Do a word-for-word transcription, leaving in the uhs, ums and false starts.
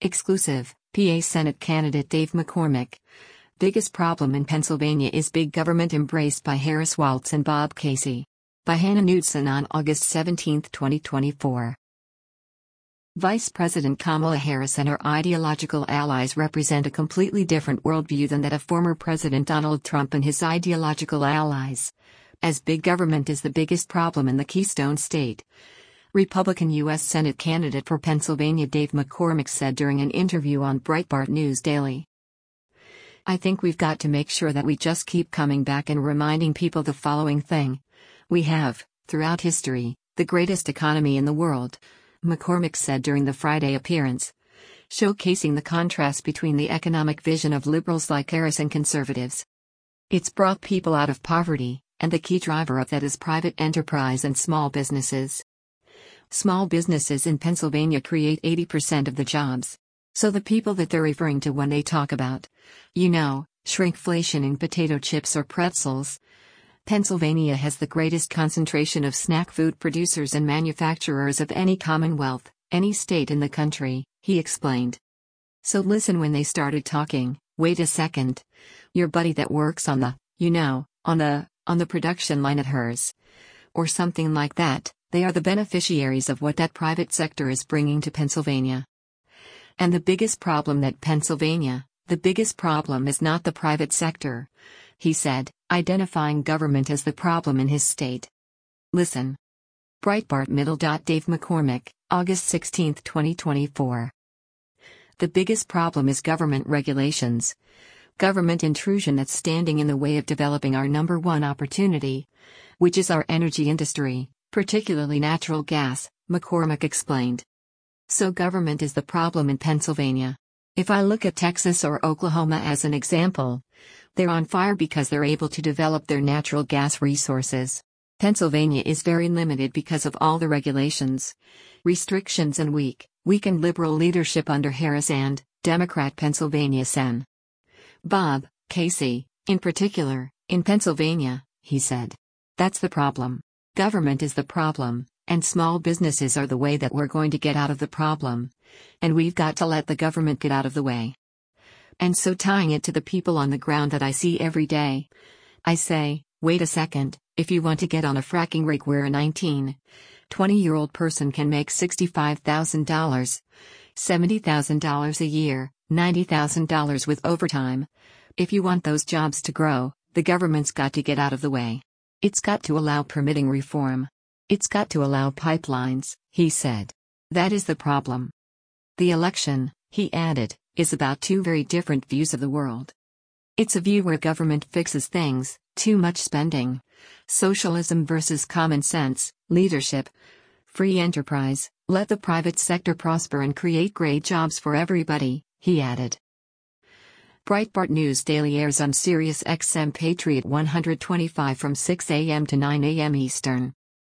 Exclusive, P A Senate candidate Dave McCormick. Biggest problem in Pennsylvania is big government embraced by Harris Waltz and Bob Casey. By Hannah Knudsen on August seventeenth, twenty twenty-four. Vice President Kamala Harris and her ideological allies represent a completely different worldview than that of former President Donald Trump and his ideological allies. As big government is the biggest problem in the Keystone State, Republican U S Senate candidate for Pennsylvania Dave McCormick said during an interview on Breitbart News Daily. I think we've got to make sure that we just keep coming back and reminding people the following thing. We have, throughout history, the greatest economy in the world, McCormick said during the Friday appearance, showcasing the contrast between the economic vision of liberals like Harris and conservatives. It's brought people out of poverty, and the key driver of that is private enterprise and small businesses. Small businesses in Pennsylvania create eighty percent of the jobs. So the people that they're referring to when they talk about, you know, shrinkflation in potato chips or pretzels. Pennsylvania has the greatest concentration of snack food producers and manufacturers of any commonwealth, any state in the country, he explained. So listen when they started talking, wait a second. Your buddy that works on the, you know, on the, on the production line at hers. Or something like that, they are the beneficiaries of what that private sector is bringing to Pennsylvania. And the biggest problem that Pennsylvania, the biggest problem is not the private sector, he said, identifying government as the problem in his state. Listen. Breitbart Middle. Dave McCormick, August sixteenth, twenty twenty-four. The biggest problem is government regulations. Government intrusion that's standing in the way of developing our number one opportunity, which is our energy industry, particularly natural gas, McCormick explained. So government is the problem in Pennsylvania. If I look at Texas or Oklahoma as an example, they're on fire because they're able to develop their natural gas resources. Pennsylvania is very limited because of all the regulations, restrictions and weak, weakened liberal leadership under Harris and Democrat Pennsylvania Sen. Bob Casey, in particular, in Pennsylvania, he said. That's the problem. Government is the problem, and small businesses are the way that we're going to get out of the problem. And we've got to let the government get out of the way. And so tying it to the people on the ground that I see every day, I say, wait a second, if you want to get on a fracking rig where a nineteen, twenty-year-old person can make sixty-five thousand dollars, seventy thousand dollars a year, ninety thousand dollars with overtime, if you want those jobs to grow, the government's got to get out of the way. It's got to allow permitting reform. It's got to allow pipelines, he said. That is the problem. The election, he added, is about two very different views of the world. It's a view where government fixes things, too much spending, socialism versus common sense, leadership, free enterprise, let the private sector prosper and create great jobs for everybody, he added. Breitbart News Daily airs on Sirius X M Patriot one twenty-five from six a m to nine a m Eastern.